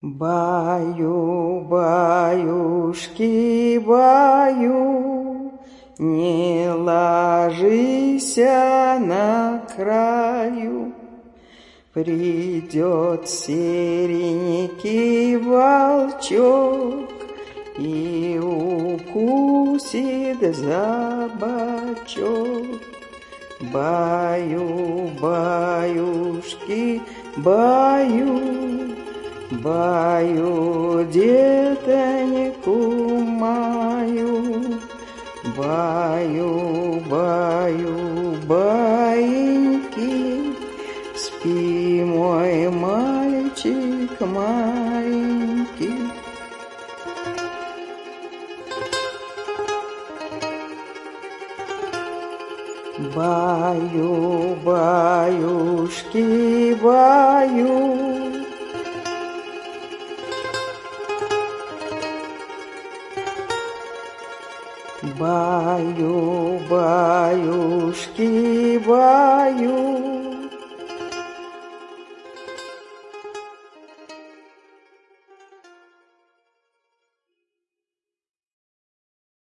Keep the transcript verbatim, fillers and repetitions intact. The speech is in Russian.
Баю, баюшки, баю, не ложися на краю. Придет серенький волчок и укусит за бочок. Баю, баюшки, баю, баю детоньку мою. Баю, баю, баиньки, спи, мой мальчик маленький. Баю, баюшки, баю, баю, баюшки, баю.